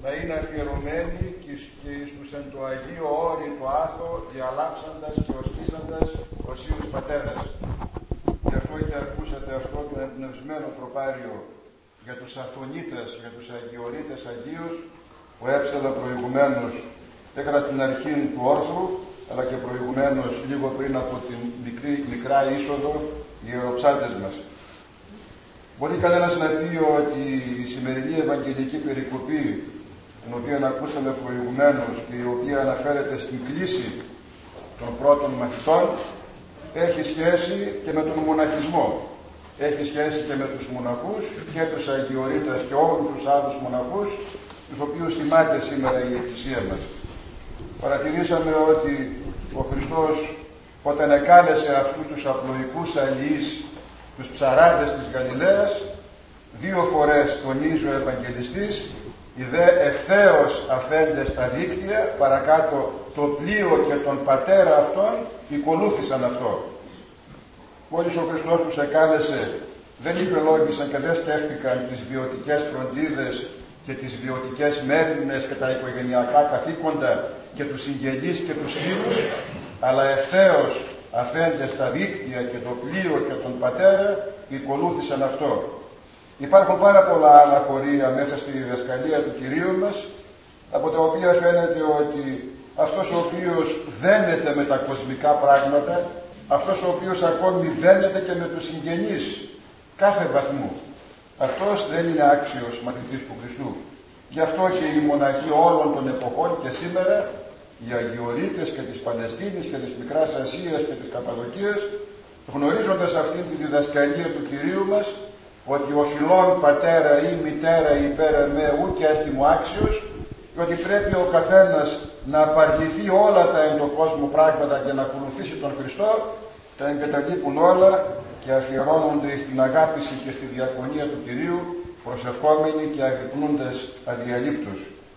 να είναι αφιερωμένοι και εις τους εν το Αγίο Όρη το άθο διαλάψαντας και οσκήσαντας οσίους πατέρας. Γι' αυτό και ακούσατε αυτό το εμπνευσμένο τροπάριο για τους Αθωνίτες, για τους Αγιορείτες Αγίους, που έψαλα προηγουμένως, έκανα την αρχή του όρθρου, αλλά και προηγουμένως λίγο πριν από την μικρά είσοδο οι ιεροψάτες μας. Μπορεί κανένας να πει ότι η σημερινή Ευαγγελική περικοπή, την οποία ακούσαμε προηγουμένως και η οποία αναφέρεται στην κλίση των πρώτων μαθητών, έχει σχέση και με τον μοναχισμό. Έχει σχέση και με τους μοναχούς και τους Αγιορείτες και όλους τους άλλους μοναχούς, τους οποίους θυμάται σήμερα η Εκκλησία μας. Παρατηρήσαμε ότι ο Χριστός, όταν εκάλεσε αυτούς τους απλοϊκούς αλληλείς, τους ψαράδες της Γαλιλαίας, 2 φορές τονίζει ο Ευαγγελιστής, οι δε ευθέως αφέντες τα δίκτυα, παρακάτω το πλοίο και τον πατέρα αυτών ακολούθησαν αυτό. Μόλις ο Χριστός τους εκάλεσε, δεν υπελόγησαν και δεν σκέφτηκαν τις βιωτικές φροντίδες και τις βιωτικές μέριμνες και τα οικογενειακά καθήκοντα και τους συγγενείς και τους φίλους, αλλά ευθέως αφέντες τα δίκτυα και το πλοίο και τον πατέρα ακολούθησαν αυτό. Υπάρχουν πάρα πολλά άλλα χωρία μέσα στη διδασκαλία του Κυρίου μας, από τα οποία φαίνεται ότι αυτός ο οποίος δένεται με τα κοσμικά πράγματα, αυτός ο οποίος ακόμη δένεται και με τους συγγενείς κάθε βαθμού, αυτός δεν είναι άξιος μαθητής του Χριστού. Γι' αυτό και οι μοναχοί όλων των εποχών και σήμερα, οι Αγιορείτες και της Παλαιστίνης και της Μικράς Ασίας και της Καπαδοκίας, γνωρίζοντας αυτήν τη διδασκαλία του Κυρίου μας, ότι ο φιλόν πατέρα ή μητέρα υπέρ εμέ ούτε έστιμο άξιος, και ότι πρέπει ο καθένας να απαρνηθεί όλα τα εν τον κόσμο πράγματα και να ακολουθήσει τον Χριστό, τα εγκαταλείπουν όλα και αφιερώνονται στην αγάπηση και στη διακονία του Κυρίου, προσευχόμενοι και αγρυπνούντες αδιαλείπτους.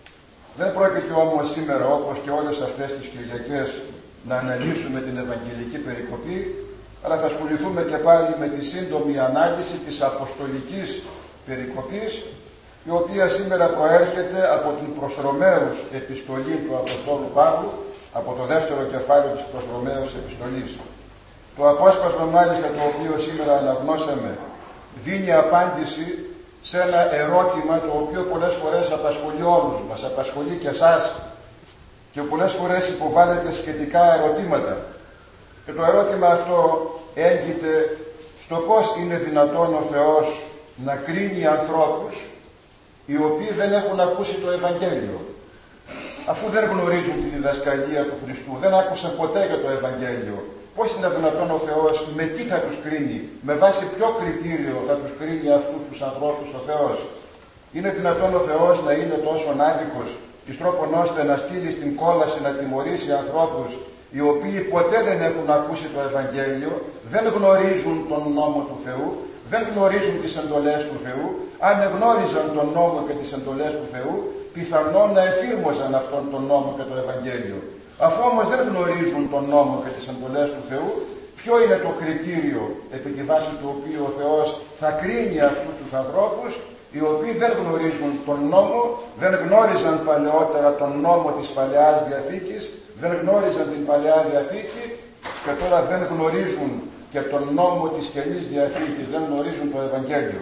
Δεν πρόκειται όμως σήμερα, όπως και όλες αυτές τις Κυριακές, να αναλύσουμε την Ευαγγελική περικοπή, αλλά θα ασχοληθούμε και πάλι με τη σύντομη ανάλυση της Αποστολικής περικοπής, η οποία σήμερα προέρχεται από την προς Ρωμαίους επιστολή του Αποστόλου Παύλου, από το 2ο κεφάλαιο της προς Ρωμαίους επιστολής. Το απόσπασμα μάλιστα το οποίο σήμερα αναγνώσαμε δίνει απάντηση σε ένα ερώτημα το οποίο πολλές φορές απασχολεί όλους μας, απασχολεί και εσάς, και πολλές φορές υποβάλλεται σχετικά ερωτήματα. Και το ερώτημα αυτό έγκυται στο πώς είναι δυνατόν ο Θεός να κρίνει ανθρώπους οι οποίοι δεν έχουν ακούσει το Ευαγγέλιο, αφού δεν γνωρίζουν τη διδασκαλία του Χριστού, δεν άκουσαν ποτέ για το Ευαγγέλιο. Πώς είναι δυνατόν ο Θεός, με τι θα τους κρίνει, με βάση ποιο κριτήριο θα τους κρίνει αυτούς τους ανθρώπους ο Θεός? Είναι δυνατόν ο Θεός να είναι τόσο άδικος, εις τρόπον ώστε να στείλει στην κόλαση να τιμωρήσει ανθρώπους οι οποίοι ποτέ δεν έχουν ακούσει το Ευαγγέλιο, δεν γνωρίζουν τον νόμο του Θεού, δεν γνωρίζουν τις εντολές του Θεού? Αν εγνώριζαν τον νόμο και τις εντολές του Θεού, πιθανόν να εφήρμοζαν αυτόν τον νόμο και το Ευαγγέλιο. Αφού όμως δεν γνωρίζουν τον νόμο και τις εντολές του Θεού, ποιο είναι το κριτήριο επί τη βάση του οποίου ο Θεός θα κρίνει αυτούς τους ανθρώπους οι οποίοι δεν γνωρίζουν τον νόμο, δεν γνώριζαν παλαιότερα τον νόμο της Παλαιάς Διαθήκης, δεν γνώριζαν την Παλαιά Διαθήκη και τώρα δεν γνωρίζουν και τον νόμο της Καινής Διαθήκης, δεν γνωρίζουν το Ευαγγέλιο?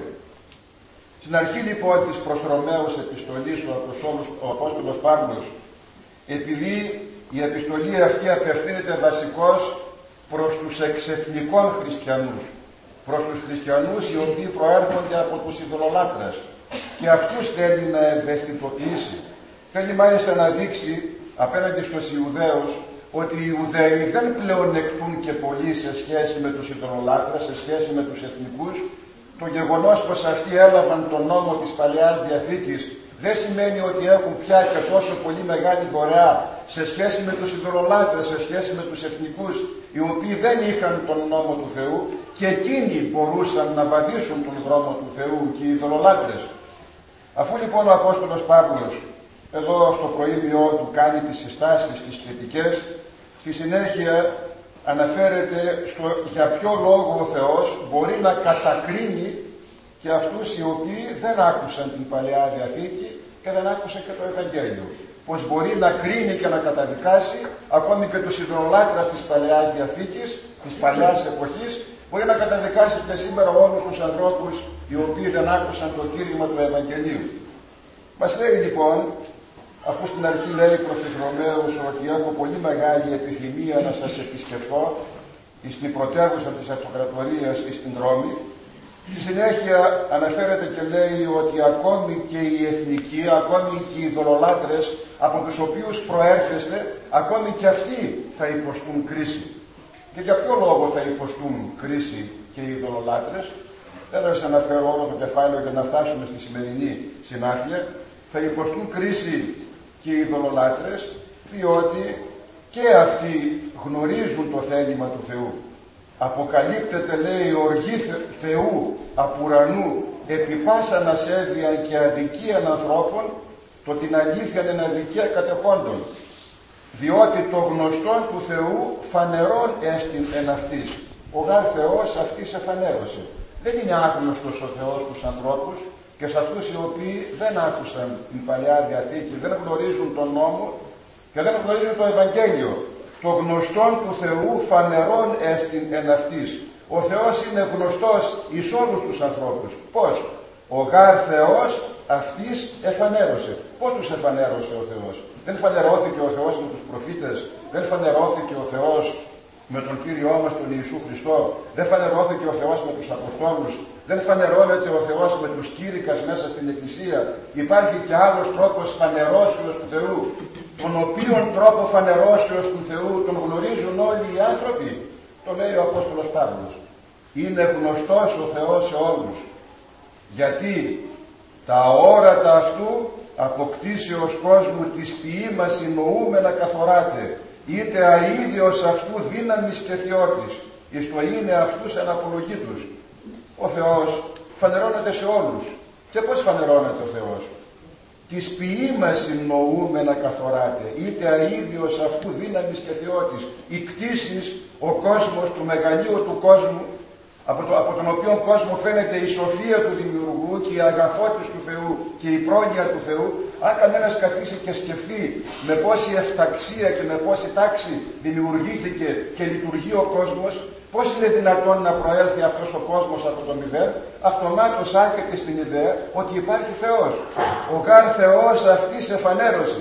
Στην αρχή λοιπόν της προς Ρωμαίους επιστολής ο Απόστολος Παύλος, επειδή η επιστολή αυτή απευθύνεται βασικώς προς τους εξεθνικών χριστιανούς, προς τους χριστιανούς οι οποίοι προέρχονται από τους ειδωλολάτρες, και αυτούς θέλει να ευαισθητοποιήσει. Θέλει μάλιστα να δείξει απέναντι στους Ιουδαίους ότι οι Ιουδαίοι δεν πλεονεκτούν και πολύ σε σχέση με τους ειδωλολάτρες, σε σχέση με τους εθνικούς. Το γεγονός πως αυτοί έλαβαν τον νόμο της Παλαιάς Διαθήκης δεν σημαίνει ότι έχουν πια και τόσο πολύ μεγάλη δωρεά σε σχέση με τους ειδωλολάτρες, σε σχέση με τους εθνικούς, οι οποίοι δεν είχαν τον νόμο του Θεού και εκείνοι μπορούσαν να βαδίσουν τον δρόμο του Θεού, και οι ειδωλολάτρες. Αφού λοιπόν ο Απόστολος Παύλος εδώ στο προήμιό του κάνει τις συστάσεις τις σχετικές, στη συνέχεια αναφέρεται για ποιο λόγο ο Θεός μπορεί να κατακρίνει και αυτούς οι οποίοι δεν άκουσαν την Παλαιά Διαθήκη και δεν άκουσε και το Ευαγγέλιο. Πως μπορεί να κρίνει και να καταδικάσει ακόμη και τους ειδωλολάτρες της Παλαιάς Διαθήκης, της Παλαιάς Εποχής, μπορεί να καταδικάσει και σήμερα όλους τους ανθρώπους οι οποίοι δεν άκουσαν το κήρυγμα του Ευαγγελίου. Μας λέει λοιπόν, αφού στην αρχή λέει προς τους Ρωμαίους ότι έχω πολύ μεγάλη επιθυμία να σας επισκεφθώ στην πρωτεύουσα της Αυτοκρατορίας στην Ρώμη, στη συνέχεια αναφέρεται και λέει ότι ακόμη και οι εθνικοί, ακόμη και οι ειδωλολάτρες από τους οποίους προέρχεστε, ακόμη και αυτοί θα υποστούν κρίση. Και για ποιο λόγο θα υποστούν κρίση και οι ειδωλολάτρες? Δεν θα σας αναφέρω όλο το κεφάλαιο για να φτάσουμε στη σημερινή συνάφεια. Θα υποστούν κρίση και οι ειδωλολάτρες, διότι και αυτοί γνωρίζουν το θέλημα του Θεού. Αποκαλύπτεται, λέει, οργή Θεού απ' ουρανού επί πάσαν ασέβειαν και αδικίαν ανθρώπων, το την αλήθεια είναι αδικία κατεχόντων. Διότι το γνωστόν του Θεού φανερόν έστιν εν αυτής. Ο γάρ Θεός αυτής εφανέρωσε. Δεν είναι άγνωστος ο Θεός στους ανθρώπους και σε αυτούς οι οποίοι δεν άκουσαν την Παλαιά Διαθήκη, δεν γνωρίζουν τον νόμο και δεν γνωρίζουν το Ευαγγέλιο. Το γνωστόν του Θεού φανερόν έστιν εν αυτής. Ο Θεός είναι γνωστός εις όλους τους ανθρώπους. Πώς? Ο γάρ Θεός αυτής εφανέρωσε. Πώς τους εφανέρωσε ο Θεός? Δεν φανερώθηκε ο Θεός με τους προφήτες, δεν φανερώθηκε ο Θεός με τον Κύριό μας τον Ιησού Χριστό, δεν φανερώθηκε ο Θεός με τους Αποστόλους, δεν φανερώνεται ο Θεός με τους κήρυκας μέσα στην Εκκλησία. Υπάρχει και άλλος τρόπος φανερώσεως του Θεού, τον οποίον τρόπο φανερώσεως του Θεού τον γνωρίζουν όλοι οι άνθρωποι. Το λέει ο Απόστολος Παύλος. Είναι γνωστός ο Θεός σε όλους, γιατί τα όρατα αυτού αποκτήσεως κόσμου της ποιήμας συνοούμενα καθοράτε, είτε αίδιος αυτού δύναμης και θεότης, εις το είναι αυτούς εν απολογήτους. Ο Θεός φανερώνεται σε όλους. Και πώς φανερώνεται ο Θεός? Της ποιήμας συνοούμενα καθοράτε, είτε αίδιος αυτού δύναμης και θεότης. Η κτήσης, ο κόσμος του μεγαλείου του κόσμου, από τον οποίο κόσμο φαίνεται η σοφία του Δημιουργού και η αγαθότης του Θεού και η πρόνοια του Θεού, αν κανένας καθίσει και σκεφτεί με πόση εφταξία και με πόση τάξη δημιουργήθηκε και λειτουργεί ο κόσμος, πώς είναι δυνατόν να προέλθει αυτός ο κόσμος από το μηδέν, αυτομάτως άρχεται στην ιδέα ότι υπάρχει Θεός. Ο γάρ Θεός αυτής εφανέρωσε,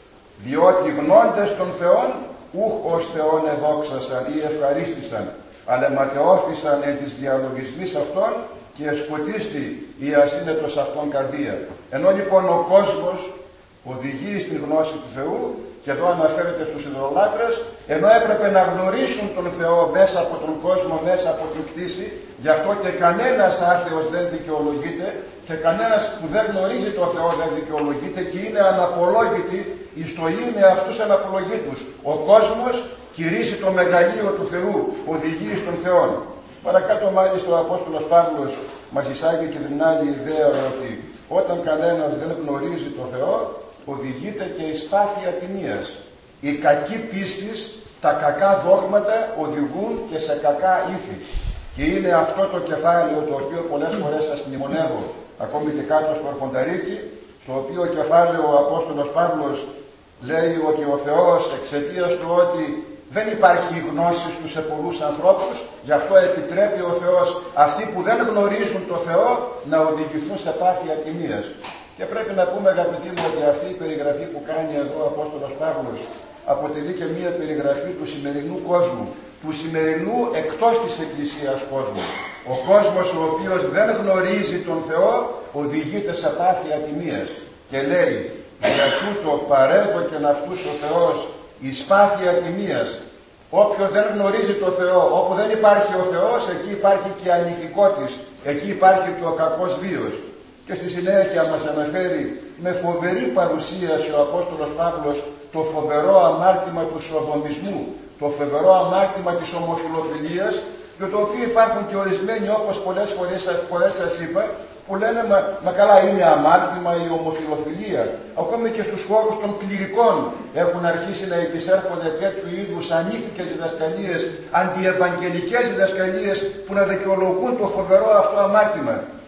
διότι γνώντες των Θεών ούχ ως Θεόν εδόξασαν ή ευχαρίστησαν, αλλά ματαιώθησαν εν της διαλογισμής αυτών και εσκοτίστη η ασύνετος αυτών καρδία. Ενώ λοιπόν ο κόσμος οδηγεί στην γνώση του Θεού, και εδώ αναφέρεται στους ειδωλολάτρες, ενώ έπρεπε να γνωρίσουν τον Θεό μέσα από τον κόσμο, μέσα από την κτήση, γι' αυτό και κανένας άθεος δεν δικαιολογείται και κανένας που δεν γνωρίζει τον Θεό δεν δικαιολογείται και είναι αναπολόγητοι εις το είναι αυτούς αναπολογήτους. Ο κόσμος κηρύσσει το μεγαλείο του Θεού, οδηγεί στον Θεό. Παρακάτω μάλιστα ο Απόστολος Παύλος μας εισάγει και την άλλη ιδέα ότι όταν κανένας δεν γνωρίζει τον Θεό, οδηγείται και εις πάθεια τιμίας. Η κακή πίστης, τα κακά δόγματα οδηγούν και σε κακά ήθη. Και είναι αυτό το κεφάλαιο το οποίο πολλές φορές σας μνημονεύω, ακόμη και κάτω στο Αρχονταρίκι, στο οποίο κεφάλαιο ο Απόστολος Παύλος λέει ότι ο Θεός εξαιτίας του ότι δεν υπάρχει γνώση στους σε πολλούς ανθρώπους, γι' αυτό επιτρέπει ο Θεός αυτοί που δεν γνωρίζουν το Θεό να οδηγηθούν σε πάθεια τιμίας. Και πρέπει να πούμε, αγαπητοί μου, ότι αυτή η περιγραφή που κάνει εδώ ο Απόστολος Παύλος αποτελεί και μία περιγραφή του σημερινού κόσμου, του σημερινού εκτός της Εκκλησίας κόσμου. Ο κόσμος ο οποίος δεν γνωρίζει τον Θεό οδηγείται σε πάθεια τιμίας και λέει για τούτο παρέτω και αυτούς ο Θεός εις πάθεια τιμίας. Όποιος δεν γνωρίζει τον Θεό, όπου δεν υπάρχει ο Θεός, εκεί υπάρχει και η ανηθικότης, εκεί υπάρχει και ο κακός βίος. Και στη συνέχεια μας αναφέρει με φοβερή παρουσίαση ο Απόστολος Παύλος το φοβερό αμάρτημα του σοδομισμού, το φοβερό αμάρτημα της ομοφιλοφιλίας, για το οποίο υπάρχουν και ορισμένοι, όπως πολλές φορές σας είπα, που λένε μα καλά είναι αμάρτημα η ομοφιλοφιλία. Ακόμη και στους χώρους των κληρικών έχουν αρχίσει να επισέρχονται τέτοιου είδους ανήθικες διδασκαλίες, αντιευαγγελικές διδασκαλίες που να δικαιολογούν το φοβερό αυτό αμάρτημα.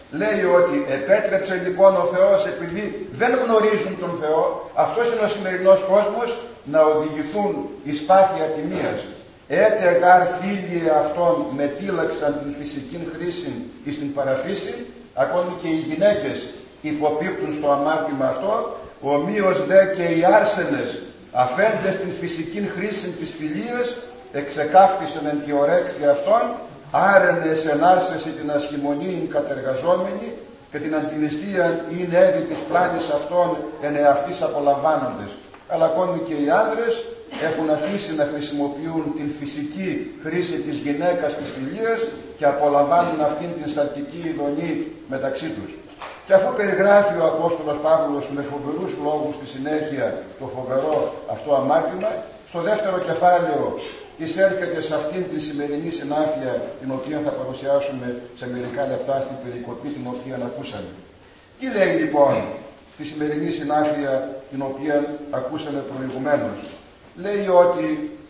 Λέει ότι επέτρεψε λοιπόν ο Θεός, επειδή δεν γνωρίζουν τον Θεό, αυτός είναι ο σημερινός κόσμος, να οδηγηθούν εις πάθη ατιμίας. Έτε γάρ φίλοι αυτών μετήλαξαν την φυσική χρήση εις την παραφύση, ακόμη και οι γυναίκες υποπίπτουν στο αμάρτημα αυτό, ομοίως δε και οι άρσενες αφέντες την φυσική χρήση της φιλίας, εξεκάφθησαν εν τη ορέκτη αυτών, άρενες ενάρσεση την ασχημονίην κατεργαζόμενη και την αντινιστία είναι έδι της πλάνης αυτών εν εαυτής απολαμβάνοντες. Αλλά ακόμη και οι άντρες έχουν αφήσει να χρησιμοποιούν την φυσική χρήση της γυναίκας της φιλίας και απολαμβάνουν αυτήν την σαρκική ειδονή μεταξύ τους. Και αφού περιγράφει ο Απόστολος Παύλος με φοβερούς λόγους στη συνέχεια το φοβερό αυτό αμάρτημα, στο δεύτερο κεφάλαιο εισέρχεται σε αυτήν την σημερινή συνάφεια, την οποία θα παρουσιάσουμε σε μερικά λεπτά στην περικοπή την οποία ακούσαμε. Τι λέει λοιπόν στη σημερινή συνάφεια την οποία ακούσαμε προηγουμένως? Λέει ότι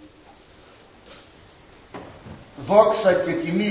δόξα και τιμή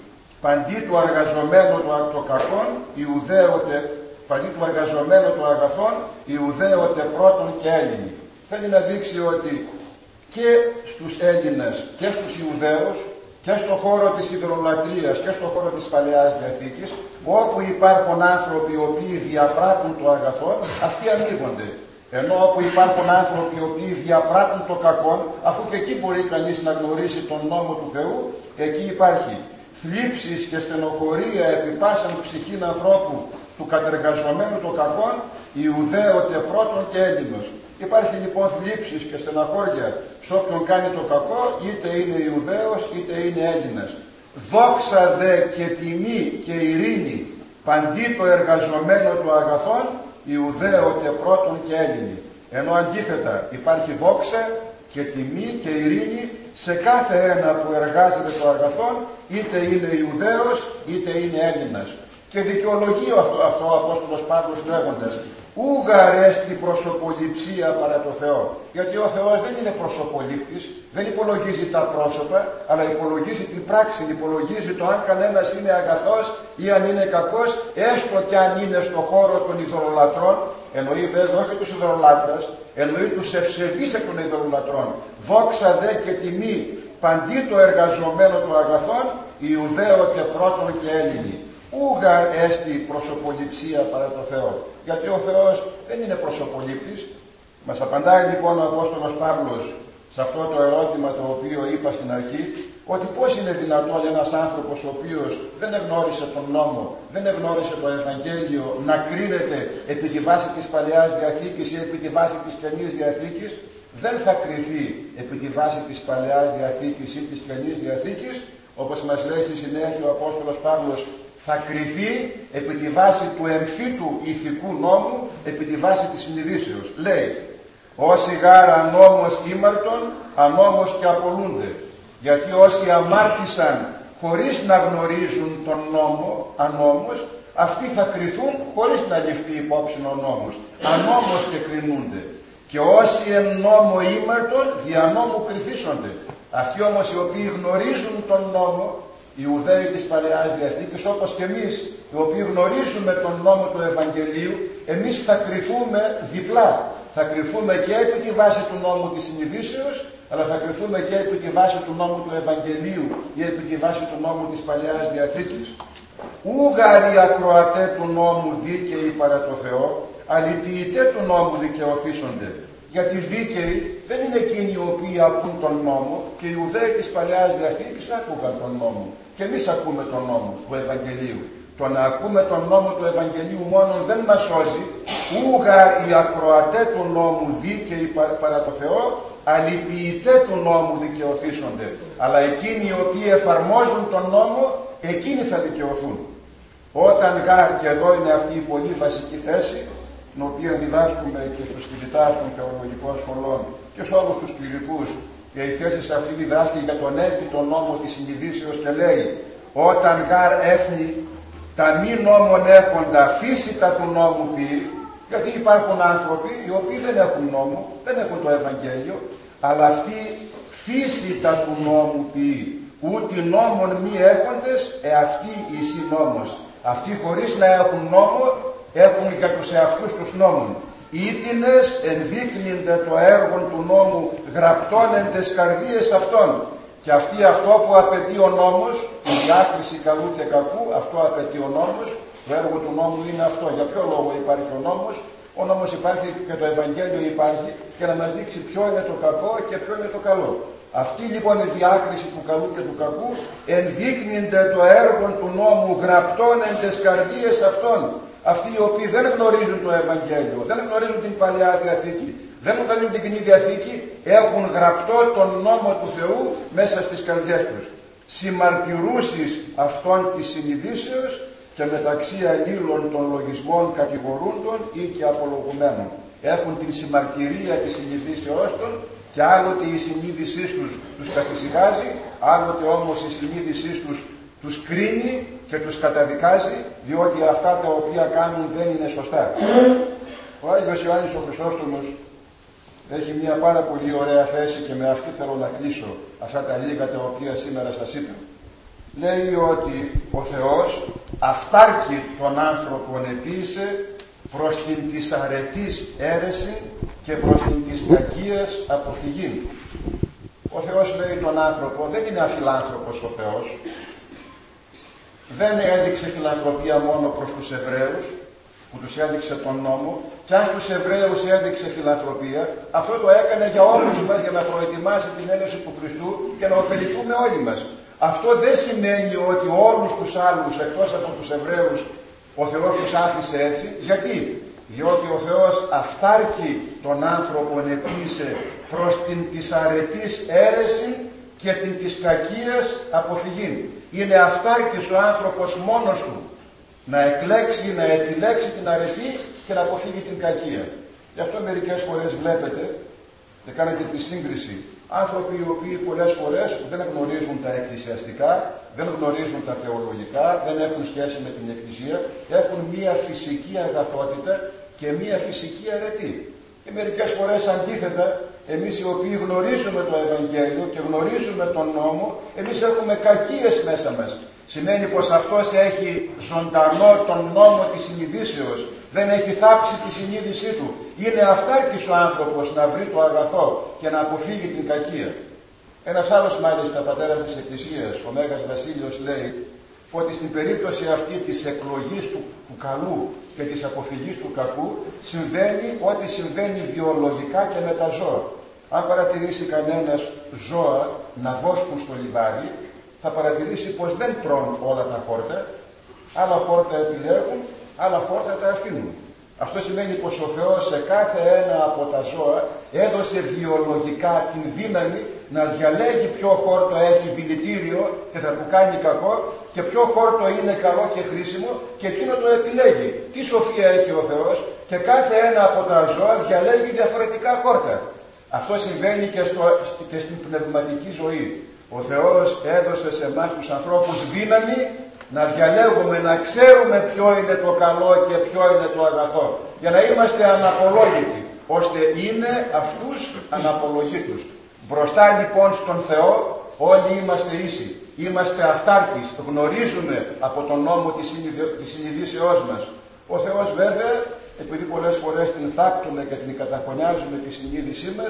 παντί του εργαζομένου το κακόν, Ιουδαίωτε, παντί του εργαζομένου το αγαθόν, Ιουδαίωτε πρώτον και Έλληνοι. Θέλει να δείξει ότι και στους Έλληνες και στους Ιουδαίους και στον χώρο της ιδωλολατρίας και στον χώρο της Παλαιάς Διαθήκης, όπου υπάρχουν άνθρωποι οι οποίοι διαπράττουν το αγαθό, αυτοί αμείβονται. Ενώ όπου υπάρχουν άνθρωποι οι οποίοι διαπράττουν το κακό, αφού και εκεί μπορεί κανείς να γνωρίσει τον νόμο του Θεού, εκεί υπάρχει θλίψεις και στενοχωρία επί πάσαν ψυχήν ανθρώπου του κατεργαζομένου το κακόν, Ιουδαίωτε πρώτον και Έλληνος. Υπάρχει λοιπόν θλίψεις και στεναχώρια σε όποιον κάνει το κακό, είτε είναι Ιουδαίος είτε είναι Έλληνας. Δόξα δε και τιμή και ειρήνη παντί το εργαζομένο του αγαθόν, Ιουδαίωτε πρώτον και Έλληνοι. Ενώ αντίθετα υπάρχει δόξα και τιμή και ειρήνη σε κάθε ένα που εργάζεται το αγαθόν, είτε είναι Ιουδαίος είτε είναι Έλληνας. Και δικαιολογεί αυτό ο Απόστολος Παύλος λέγοντας, ούγαρ έστι προσωποληψία παρά το Θεό. Γιατί ο Θεός δεν είναι προσωπολήπτης, δεν υπολογίζει τα πρόσωπα, αλλά υπολογίζει την πράξη, υπολογίζει το αν κανένας είναι αγαθός ή αν είναι κακός, έστω και αν είναι στον χώρο των ειδωλολατρών. Εννοεί βέβαια όχι τους ειδωλολάτρες, εννοεί τους ευσεβείς εκ των ειδωλολατρών. Δόξα δε και τιμή παντί το εργαζομένο του αγαθών, Ιουδαίο και πρώτον και Έλληνοι. Ούγα έστι προσωποληψία παρά το Θεό. Γιατί ο Θεός δεν είναι προσωπολήπτης. Μας απαντάει λοιπόν ο Απόστολος Παύλος σε αυτό το ερώτημα το οποίο είπα στην αρχή, ότι πώς είναι δυνατόν ένας άνθρωπος ο οποίος δεν εγνώρισε τον νόμο, δεν εγνώρισε το Ευαγγέλιο, να κρίνεται επί τη βάση της Παλαιάς Διαθήκης ή επί τη βάση της Καινής Διαθήκης? Δεν θα κριθεί επί τη βάση της Παλαιάς Διαθήκης ή της Καινής Διαθήκης, όπως μας λέει στη συνέχεια ο Απόστολος Παύλος, θα κριθεί επί τη βάση του εμφύτου ηθικού νόμου, επί τη βάση της συνειδήσεως. Λέει, όσοι γάρα ανόμως ήμαρτον, ανόμως και απολούνται. Γιατί όσοι αμάρτησαν χωρίς να γνωρίζουν τον νόμο, ανόμως, αυτοί θα κριθούν χωρίς να ληφθεί υπόψη ο νόμος. Ανόμως και κρινούνται. Και όσοι εν νόμο ήμαρτον, δια νόμου κριθήσονται. Αυτοί όμως οι οποίοι γνωρίζουν τον νόμο, οι Ιουδαίοι της Παλαιάς Διαθήκης, όπως και εμείς, οι οποίοι γνωρίζουμε τον νόμο του Ευαγγελίου, εμείς θα κριθούμε διπλά. Θα κριθούμε και επί τη βάση του νόμου της συνειδήσεως, αλλά θα κριθούμε και επί τη βάση του νόμου του Ευαγγελίου ή επί τη βάση του νόμου της Παλαιάς Διαθήκης. Ούγαροι ακροατέ του νόμου δίκαιοι παρά το Θεό, αλληποιητέ του νόμου δικαιωθήσονται. Γιατί δίκαιοι δεν είναι εκείνοι οι οποίοι ακούν τον νόμο, και οι Ιουδαίοι της Παλαιάς Διαθήκης άκουγαν τον νόμο. Και εμείς ακούμε τον νόμο του Ευαγγελίου. Το να ακούμε τον νόμο του Ευαγγελίου μόνο δεν μας σώζει. Ούγα οι ακροατέ του νόμου δίκαιοι παρά το Θεό, αλληποιητέ του νόμου δικαιωθήσονται. Αλλά εκείνοι οι οποίοι εφαρμόζουν τον νόμο, εκείνοι θα δικαιωθούν. Όταν γάρ, και εδώ είναι αυτή η πολύ βασική θέση, την οποία διδάσκουμε και στους φοιτητάς των θεολογικών σχολών και σε όλους τους κληρικούς, και η θέση σε αυτή διδάσκει για τον έμφυτο νόμο της συνειδήσεως και λέει, όταν γάρ έθνη τα μη νόμων έχοντα φύσιτα του νόμου ποιεί. Γιατί υπάρχουν άνθρωποι οι οποίοι δεν έχουν νόμο, δεν έχουν το Ευαγγέλιο, αλλά αυτοί φύσιτα του νόμου ποιεί. Ούτε νόμων μη έχοντες, αυτοί εισι νόμος. Αυτοί χωρίς να έχουν νόμο, έχουν για τους εαυτούς τους νόμων. Ήτινες ενδείκνυνται το έργο του νόμου γραπτών εν τες καρδίες αυτών. Και αυτή αυτό που απαιτεί ο νόμος, η διάκριση καλού και κακού, αυτό απαιτεί ο νόμος. Το έργο του νόμου είναι αυτό. Για ποιο λόγο υπάρχει ο νόμος? Ο νόμος υπάρχει και το Ευαγγέλιο υπάρχει και να μας δείξει ποιο είναι το κακό και ποιο είναι το καλό. Αυτή λοιπόν η διάκριση του καλού και του κακού ενδείκνυνται το έργο του νόμου γραπτών εν τες καρδίες αυτών. Αυτοί οι οποίοι δεν γνωρίζουν το Ευαγγέλιο, δεν γνωρίζουν την Παλαιά Διαθήκη, δεν γνωρίζουν την Κοινή Διαθήκη, έχουν γραπτό τον νόμο του Θεού μέσα στις καρδιές τους. Συμμαρτυρούσεις αυτών της συνειδήσεως και μεταξύ αλλήλων των λογισμών κατηγορούντων ή και απολογουμένων. Έχουν την συμμαρτυρία της συνειδήσεώς των και άλλοτε η συνείδησή τους καθησυχάζει, άλλοτε όμως η συνείδησή τους κρίνει και τους καταδικάζει, διότι αυτά τα οποία κάνουν δεν είναι σωστά. Ο Άγιος Ιωάννης ο Χρυσόστομος έχει μια πάρα πολύ ωραία θέση και με αυτή θέλω να κλείσω αυτά τα λίγα τα οποία σήμερα σας είπα. Λέει ότι ο Θεός αυτάρκει τον άνθρωπον επίησε προς την της αρετής αίρεση και προς την της κακίας αποφυγή. Ο Θεός, λέει, τον άνθρωπο, δεν είναι αφιλάνθρωπος ο Θεός. Δεν έδειξε φιλανθρωπία μόνο προς τους Εβραίους, που τους έδειξε τον νόμο, και αν στους Εβραίους έδειξε φιλανθρωπία, αυτό το έκανε για όλους μας, για να προετοιμάσει την έλευση του Χριστού και να ωφεληθούμε όλοι μας. Αυτό δεν σημαίνει ότι όλους τους άλλους, εκτός από τους Εβραίους, ο Θεός τους άφησε έτσι. Γιατί? Διότι ο Θεός αυτάρκει τον άνθρωπο επίησε προς την της αρετής αίρεση και την της κακίας αποφυγή. Είναι αυτάρκης ο άνθρωπος μόνος του να εκλέξει, να επιλέξει την αρετή και να αποφύγει την κακία. Γι' αυτό μερικές φορές βλέπετε και κάνετε τη σύγκριση. Άνθρωποι οι οποίοι πολλές φορές δεν γνωρίζουν τα εκκλησιαστικά, δεν γνωρίζουν τα θεολογικά, δεν έχουν σχέση με την Εκκλησία, έχουν μία φυσική αγαθότητα και μία φυσική αρετή. Και μερικές φορές αντίθετα, εμείς οι οποίοι γνωρίζουμε το Ευαγγέλιο και γνωρίζουμε τον νόμο, εμείς έχουμε κακίες μέσα μας. Σημαίνει πως αυτός έχει ζωντανό τον νόμο της συνειδήσεως, δεν έχει θάψει τη συνείδησή του. Είναι αυτάρκης ο άνθρωπος να βρει το αγαθό και να αποφύγει την κακία. Ένας άλλος μάλιστα πατέρας της Εκκλησίας, ο Μέγας Βασίλειος, λέει ότι στην περίπτωση αυτή της εκλογής του καλού και της αποφυγής του κακού συμβαίνει ό,τι συμβαίνει βιολογικά και με τα ζώα. Αν παρατηρήσει κανένας ζώα να βόσκουν στο λιβάδι, θα παρατηρήσει πως δεν τρώνε όλα τα χόρτα, άλλα χόρτα επιλέγουν, άλλα χόρτα τα αφήνουν. Αυτό σημαίνει πως ο Θεός σε κάθε ένα από τα ζώα έδωσε βιολογικά την δύναμη να διαλέγει ποιο χόρτο έχει δηλητήριο και θα του κάνει κακό και ποιο χόρτο είναι καλό και χρήσιμο και εκείνο το επιλέγει. Τι σοφία έχει ο Θεός, και κάθε ένα από τα ζώα διαλέγει διαφορετικά χόρτα. Αυτό συμβαίνει και στην πνευματική ζωή. Ο Θεός έδωσε σε εμάς τους ανθρώπους δύναμη να διαλέγουμε, να ξέρουμε ποιο είναι το καλό και ποιο είναι το αγαθό, για να είμαστε αναπολόγητοι, ώστε είναι αυτούς αναπολογήτους. Μπροστά λοιπόν στον Θεό όλοι είμαστε ίσοι, είμαστε αυτάρκεις, γνωρίζουμε από τον νόμο της συνειδήσεώς μας. Ο Θεός βέβαια, επειδή πολλές φορές την θάπτουμε και την καταχωνιάζουμε τη συνείδησή μας,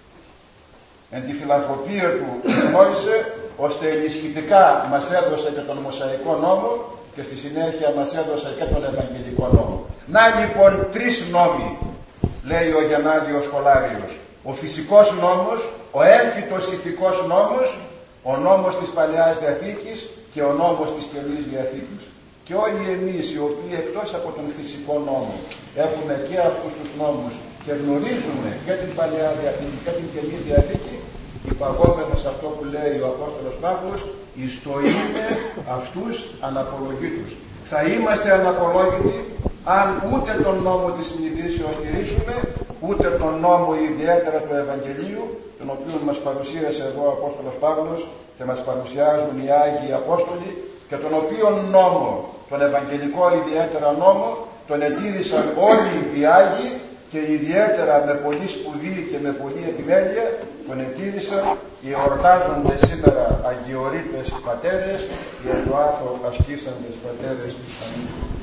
εν τη φιλανθρωπία του γνώρισε, ώστε ενισχυτικά μας έδωσε και τον Μωσαϊκό νόμο και στη συνέχεια μας έδωσε και τον Ευαγγελικό νόμο. Να λοιπόν τρεις νόμοι, λέει ο Γεννάδιος Σχολάριος. Ο φυσικός νόμος, ο έμφυτος ηθικός νόμος, ο νόμος της Παλαιάς Διαθήκης και ο νόμος της Καινής Διαθήκης. Και όλοι εμείς οι οποίοι εκτός από τον φυσικό νόμο έχουμε και αυτούς τους νόμους και γνωρίζουμε και την Παλαιά Διαθήκη και την Καινή Διαθήκη, υπαγόμενος αυτό που λέει ο Απόστολος Παύλος, εις το είναι αυτούς αναπολογήτους. Θα είμαστε αναπολόγητοι αν ούτε τον νόμο της συνειδήσεως τηρήσουμε, ούτε τον νόμο ιδιαίτερα του Ευαγγελίου, τον οποίο μας παρουσίασε εδώ ο Απόστολος Παύλος και μας παρουσιάζουν οι Άγιοι Απόστολοι, και τον οποίο νόμο, τον Ευαγγελικό ιδιαίτερα νόμο, τον ετήρησαν όλοι οι Άγιοι, και ιδιαίτερα με πολύ σπουδή και με πολύ επιμέλεια τον ετήρησαν, εορτάζονται σήμερα αγιορείτες πατέρες, οι το άθρο ασκήσαντες πατέρες. Αμήν.